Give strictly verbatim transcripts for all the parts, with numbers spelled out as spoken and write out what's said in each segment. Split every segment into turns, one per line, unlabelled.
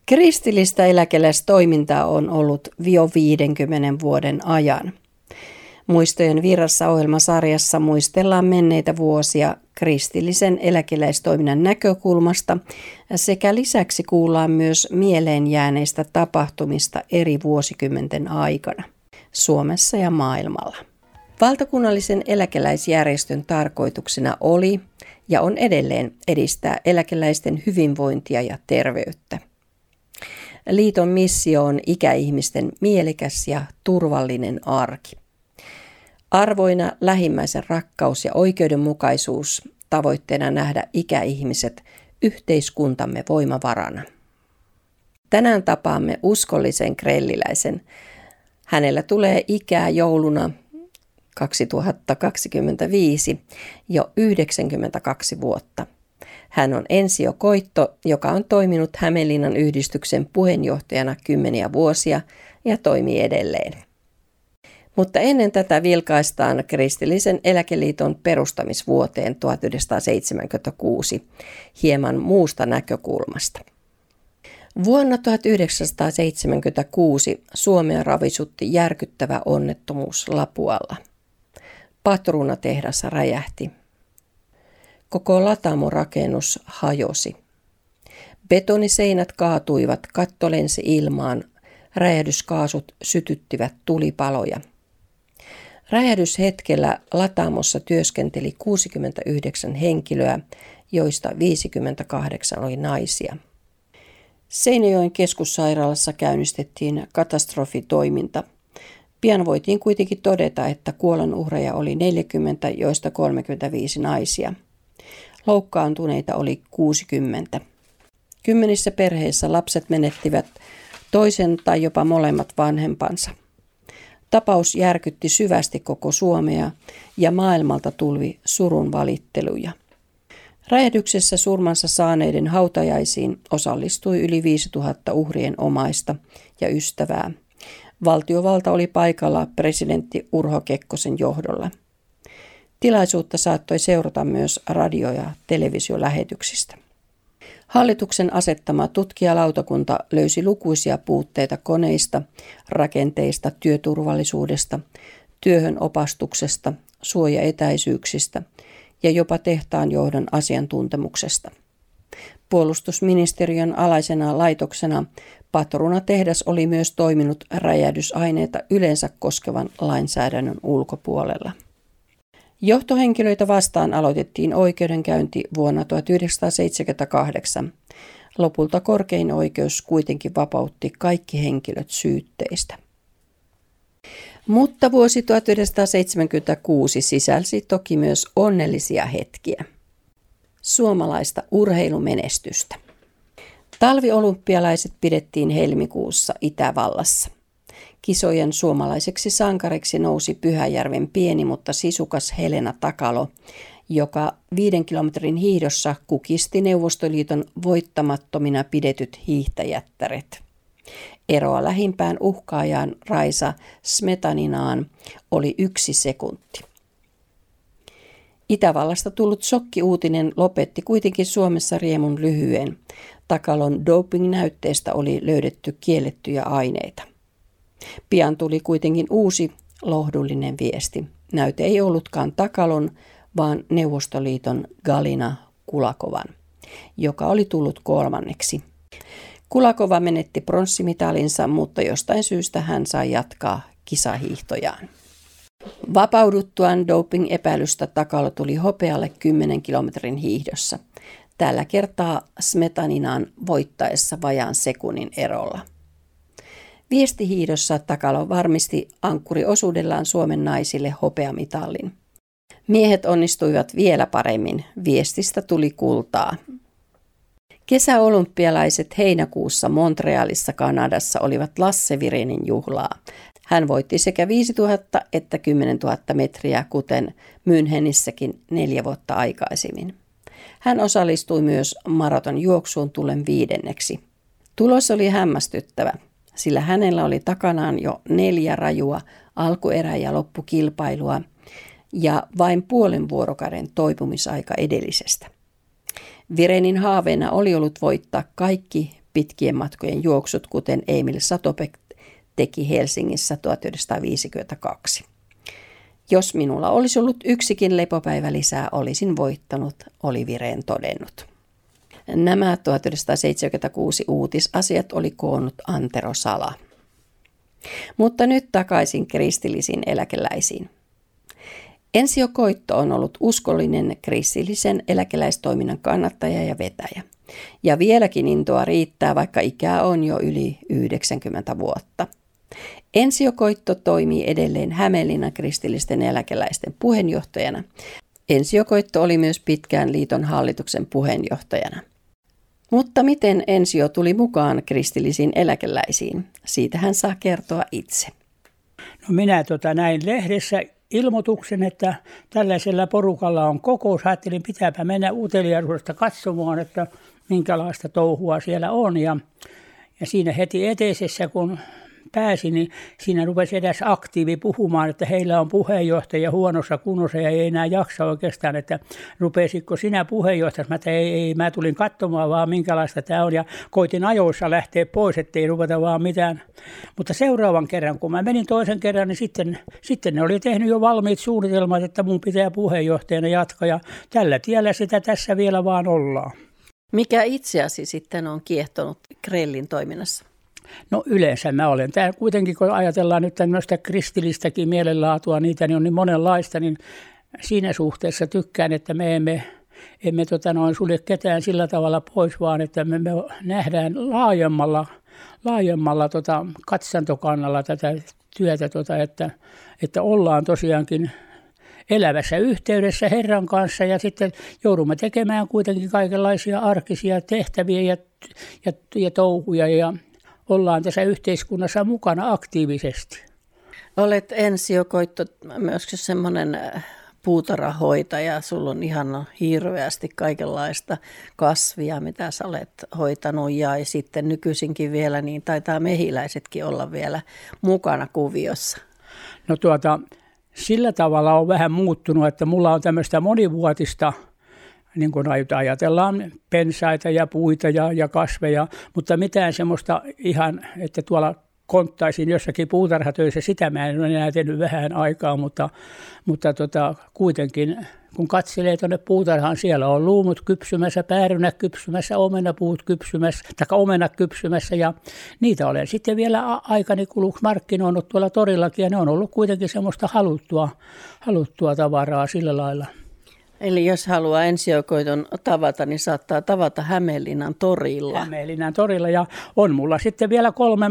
Kristillistä eläkeläistoimintaa on ollut jo viidenkymmenen vuoden ajan. Muistojen virrassa -ohjelmasarjassa muistellaan menneitä vuosia kristillisen eläkeläistoiminnan näkökulmasta sekä lisäksi kuullaan myös mieleen jääneistä tapahtumista eri vuosikymmenten aikana Suomessa ja maailmalla. Valtakunnallisen eläkeläisjärjestön tarkoituksena oli ja on edelleen edistää eläkeläisten hyvinvointia ja terveyttä. Liiton missio on ikäihmisten mielekäs ja turvallinen arki. Arvoina lähimmäisen rakkaus ja oikeudenmukaisuus, tavoitteena nähdä ikäihmiset yhteiskuntamme voimavarana. Tänään tapaamme uskollisen grelliläisen. Hänellä tulee ikää jouluna kaksituhattakaksikymmentäviisi jo yhdeksänkymmentäkaksi vuotta. Hän on Ensio Koitto, joka on toiminut Hämeenlinnan yhdistyksen puheenjohtajana kymmeniä vuosia ja toimii edelleen. Mutta ennen tätä vilkaistaan Kristillisen eläkeliiton perustamisvuoteen tuhatyhdeksänsataaseitsemänkymmentäkuusi hieman muusta näkökulmasta. Vuonna tuhatyhdeksänsataaseitsemänkymmentäkuusi Suomea ravisutti järkyttävä onnettomuus Lapualla. Patruunatehdas räjähti. Koko Latamo-rakennus hajosi. Betoniseinät kaatuivat, katto lensi ilmaan, räjähdyskaasut sytyttivät tulipaloja. Räjähdyshetkellä Latamossa työskenteli kuusikymmentäyhdeksän henkilöä, joista viisikymmentäkahdeksan oli naisia. Seinäjoen keskussairaalassa käynnistettiin katastrofitoiminta. Pian voitiin kuitenkin todeta, että kuolonuhreja oli neljäkymmentä, joista kolmekymmentäviisi naisia. Loukkaantuneita oli kuusikymmentä. Kymmenissä perheissä lapset menettivät toisen tai jopa molemmat vanhempansa. Tapaus järkytti syvästi koko Suomea ja maailmalta tuli surun valitteluja. Räjähdyksessä surmansa saaneiden hautajaisiin osallistui yli viisituhatta uhrien omaista ja ystävää. Valtiovalta oli paikalla presidentti Urho Kekkosen johdolla. Tilaisuutta saattoi seurata myös radio- ja televisiolähetyksistä. Hallituksen asettama tutkijalautakunta löysi lukuisia puutteita koneista, rakenteista, työturvallisuudesta, työhön opastuksesta, suojaetäisyyksistä ja jopa tehtaan johdon asiantuntemuksesta. Puolustusministeriön alaisena laitoksena patruunatehdas oli myös toiminut räjähdysaineita yleensä koskevan lainsäädännön ulkopuolella. Johtohenkilöitä vastaan aloitettiin oikeudenkäynti vuonna tuhatyhdeksänsataaseitsemänkymmentäkahdeksan. Lopulta korkein oikeus kuitenkin vapautti kaikki henkilöt syytteistä. Mutta vuosi tuhatyhdeksänsataaseitsemänkymmentäkuusi sisälsi toki myös onnellisia hetkiä. Suomalaista urheilumenestystä. Talviolympialaiset pidettiin helmikuussa Itävallassa. Kisojen suomalaiseksi sankariksi nousi Pyhäjärven pieni, mutta sisukas Helena Takalo, joka viiden kilometrin hiihdossa kukisti Neuvostoliiton voittamattomina pidetyt hiihtäjättäret. Eroa lähimpään uhkaajaan Raisa Smetaninaan oli yksi sekunti. Itävallasta tullut shokkiuutinen lopetti kuitenkin Suomessa riemun lyhyen. Takalon doping-näytteestä oli löydetty kiellettyjä aineita. Pian tuli kuitenkin uusi lohdullinen viesti. Näyte ei ollutkaan Takalon, vaan Neuvostoliiton Galina Kulakovan, joka oli tullut kolmanneksi. Kulakova menetti pronssimitalinsa, mutta jostain syystä hän sai jatkaa kisahiihtojaan. Vapauduttuaan doping-epäilystä Takalo tuli hopealle kymmenen kilometrin hiihdossa. Tällä kertaa Smetaninaan voittaessa vajaan sekunnin erolla. Viestihiihdossa Takalo varmisti ankkuriosuudellaan Suomen naisille hopeamitalin. Miehet onnistuivat vielä paremmin. Viestistä tuli kultaa. Kesäolympialaiset heinäkuussa Montrealissa Kanadassa olivat Lasse Virenin juhlaa. Hän voitti sekä viisituhatta että kymmenentuhatta metriä, kuten Münchenissäkin neljä vuotta aikaisemmin. Hän osallistui myös maratonjuoksuun tullen viidenneksi. Tulos oli hämmästyttävä, sillä hänellä oli takanaan jo neljä rajua alkuerä- ja loppukilpailua ja vain puolen vuorokauden toipumisaika edellisestä. Virenin haaveena oli ollut voittaa kaikki pitkien matkojen juoksut, kuten Emil Satopek teki Helsingissä tuhatyhdeksänsataaviisikymmentäkaksi. Jos minulla olisi ollut yksikin lepopäivä lisää, olisin voittanut, oli Viren todennut. Nämä tuhatyhdeksänsataaseitsemänkymmentäkuusi uutisasiat oli koonnut Antero Sala. Mutta nyt takaisin kristillisiin eläkeläisiin. Ensio Koitto on ollut uskollinen kristillisen eläkeläistoiminnan kannattaja ja vetäjä. Ja vieläkin intoa riittää, vaikka ikää on jo yli yhdeksänkymmentä vuotta. Ensio Koitto toimii edelleen Hämeenlinnan kristillisten eläkeläisten puheenjohtajana. Ensio Koitto oli myös pitkään liiton hallituksen puheenjohtajana. Mutta miten Ensio tuli mukaan kristillisiin eläkeläisiin? Siitä hän saa kertoa itse.
No minä tota näin lehdessä ilmoituksen, että tällaisella porukalla on kokous. Ajattelin, pitääpä mennä uteliaisuudesta katsomaan, että minkälaista touhua siellä on. Ja, ja siinä heti eteisessä, kun pääsin, niin siinä rupesi edes aktiivi puhumaan, että heillä on puheenjohtaja huonossa kunnossa ja ei enää jaksa oikeastaan, että rupesitko sinä puheenjohtajaksi? Mä, että ei, ei, mä tulin katsomaan vaan minkälaista tämä on ja koitin ajoissa lähteä pois, ettei ruveta vaan mitään. Mutta seuraavan kerran, kun mä menin toisen kerran, niin sitten, sitten ne oli tehnyt jo valmiit suunnitelmat, että mun pitää puheenjohtajana jatkaa ja tällä tiellä sitä tässä vielä vaan ollaan.
Mikä itseäsi sitten on kiehtonut Krellin toiminnassa?
No yleensä mä olen. Tämä kuitenkin, kun ajatellaan nyt tämmöistä kristillistäkin mielenlaatua, niitä niin on niin monenlaista, niin siinä suhteessa tykkään, että me emme, emme tota noin sulje ketään sillä tavalla pois, vaan että me, me nähdään laajemmalla, laajemmalla tota katsantokannalla tätä työtä, tota, että, että ollaan tosiaankin elävässä yhteydessä Herran kanssa ja sitten joudumme tekemään kuitenkin kaikenlaisia arkisia tehtäviä ja, ja, ja touhuja ja ollaan tässä yhteiskunnassa mukana aktiivisesti.
Olet Ensio Koitto myös semmoinen puutarhahoitaja. Sulla on ihan hirveästi kaikenlaista kasvia, mitä sä olet hoitanut. Ja sitten nykyisinkin vielä, niin taitaa mehiläisetkin olla vielä mukana kuviossa.
No tuota, sillä tavalla on vähän muuttunut, että mulla on tämmöistä monivuotista, niin kuin ajatellaan pensaita ja puita ja, ja kasveja, mutta mitään semmoista ihan, että tuolla konttaisin jossakin puutarhatöissä, sitä mä en ole enää tehnyt vähän aikaa, mutta, mutta tota, kuitenkin kun katselee tuonne puutarhaan, siellä on luumut kypsymässä, päärynät kypsymässä, omenapuut kypsymässä, tai omenat kypsymässä ja niitä olen sitten vielä aikani kuluksi markkinoinut tuolla torillakin ja ne on ollut kuitenkin semmoista haluttua, haluttua tavaraa sillä lailla.
Eli jos haluaa Ensio Koiton tavata, niin saattaa tavata Hämeenlinnan torilla.
Hämeenlinnan torilla ja on mulla sitten vielä kolme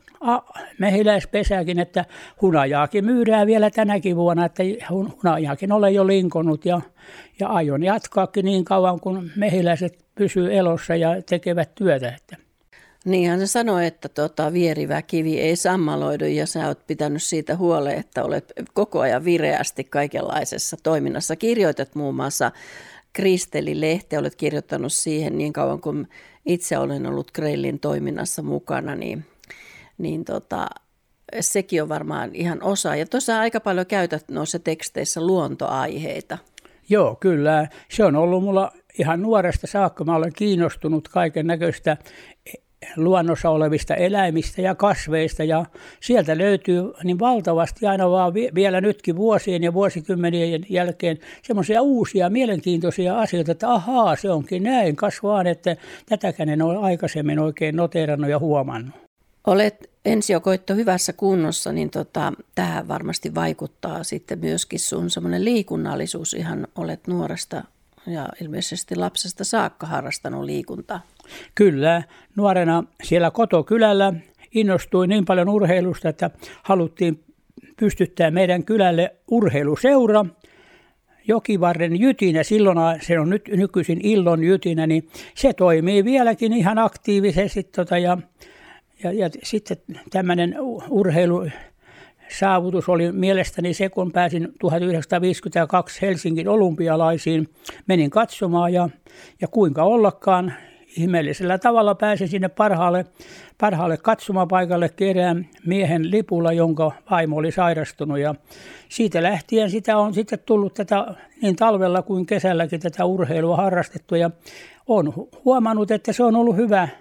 mehiläispesääkin, että hunajaakin myydään vielä tänäkin vuonna, että hunajaakin olen jo linkonut ja, ja aion jatkaakin niin kauan, kun mehiläiset pysyy elossa ja tekevät työtä. Että.
Niinhän se sanoi, että tota, vierivä kivi ei sammaloidu ja sä oot pitänyt siitä huolen, että olet koko ajan vireästi kaikenlaisessa toiminnassa. Kirjoitat muun muassa Kristeli-lehteen, olet kirjoittanut siihen niin kauan kuin itse olen ollut Krellin toiminnassa mukana, niin, niin tota, sekin on varmaan ihan osa. Ja tuossa aika paljon käytät noissa teksteissä luontoaiheita.
Joo, kyllä. Se on ollut mulla ihan nuoresta saakka. Mä olen kiinnostunut kaiken näköistä luonnossa olevista eläimistä ja kasveista ja sieltä löytyy niin valtavasti aina vaan vielä nytkin vuosien ja vuosikymmenien jälkeen semmoisia uusia mielenkiintoisia asioita, että ahaa, se onkin näin, kasvaan, että tätäkään en ole aikaisemmin oikein noteerannut ja huomannut.
Olet Ensio Koitto hyvässä kunnossa, niin tota, tähän varmasti vaikuttaa sitten myöskin sun semmoinen liikunnallisuus, ihan olet nuoresta ja ilmeisesti lapsesta saakka harrastanut liikuntaa.
Kyllä, nuorena siellä kotokylällä innostuin niin paljon urheilusta, että haluttiin pystyttää meidän kylälle urheiluseura. Jokivarren Jytinä, silloin se on nyt nykyisin Illon Jytinä, niin se toimii vieläkin ihan aktiivisesti. Tota, ja, ja, ja sitten tämmöinen urheilu saavutus oli mielestäni se, kun pääsin tuhatyhdeksänsataaviisikymmentäkaksi Helsingin olympialaisiin, menin katsomaan ja, ja kuinka ollakaan ihmeellisellä tavalla pääsin sinne parhaalle, parhaalle katsomapaikalle erään miehen lipulla, jonka vaimo oli sairastunut ja siitä lähtien sitä on sitten tullut tätä niin talvella kuin kesälläkin tätä urheilua harrastettu ja olen huomannut, että se on ollut hyvä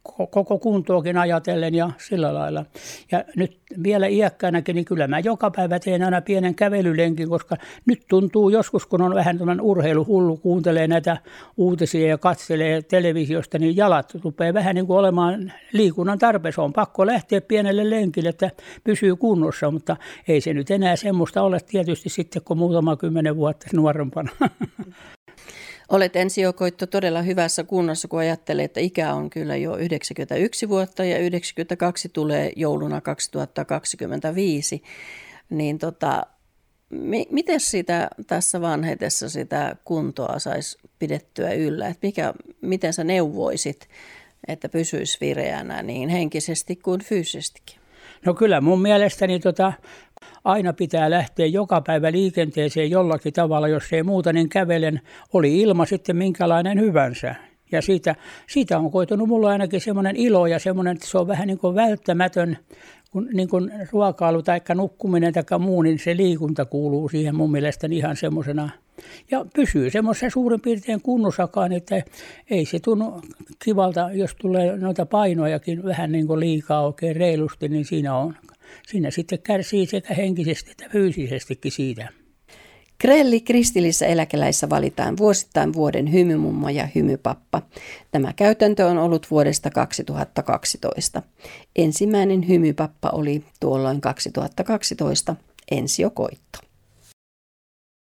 koko kuntoakin ajatellen ja sillä lailla. Ja nyt vielä iäkkäänäkin, niin kyllä mä joka päivä teen aina pienen kävelylenkin, koska nyt tuntuu joskus, kun on vähän tämmöinen urheiluhullu, kuuntelee näitä uutisia ja katselee televisiosta, niin jalat rupeaa vähän niin kuin olemaan liikunnan tarpeessa. On pakko lähteä pienelle lenkille, että pysyy kunnossa, mutta ei se nyt enää semmoista ole tietysti sitten, kun muutama kymmenen vuotta nuorempana.
Olet Ensi-Koitto todella hyvässä kunnossa, kun ajattelee, että ikä on kyllä jo yhdeksänkymmentäyksi vuotta ja yhdeksänkymmentäkaksi tulee jouluna kaksituhattakaksikymmentäviisi. Niin tota, mi- miten sitä tässä vanhetessa sitä kuntoa saisi pidettyä yllä? Et mikä, miten sä neuvoisit, että pysyisi vireänä niin henkisesti kuin fyysisestikin?
No kyllä mun mielestäni tota, aina pitää lähteä joka päivä liikenteeseen jollakin tavalla, jos ei muuta, niin kävelen, oli ilma sitten minkälainen hyvänsä. Ja siitä, siitä on koitunut mulla ainakin semmoinen ilo ja semmoinen, että se on vähän niin kuin välttämätön, kun niin kuin ruokailu tai nukkuminen tai muu, niin se liikunta kuuluu siihen mun mielestäni ihan semmoisena. Ja pysyy semmoisessa suurin piirtein kunnossakaan, että ei se tunnu kivalta, jos tulee noita painojakin vähän niin kuin liikaa oikein reilusti, niin siinä on. Siinä sitten kärsii sekä henkisesti että fyysisestikin siitä.
Grelli kristillisessä eläkeläisessä valitaan vuosittain vuoden hymymummo ja hymypappa. Tämä käytäntö on ollut vuodesta kaksituhattakaksitoista. Ensimmäinen hymypappa oli tuolloin kaksituhattakaksitoista Ensi-Koitto.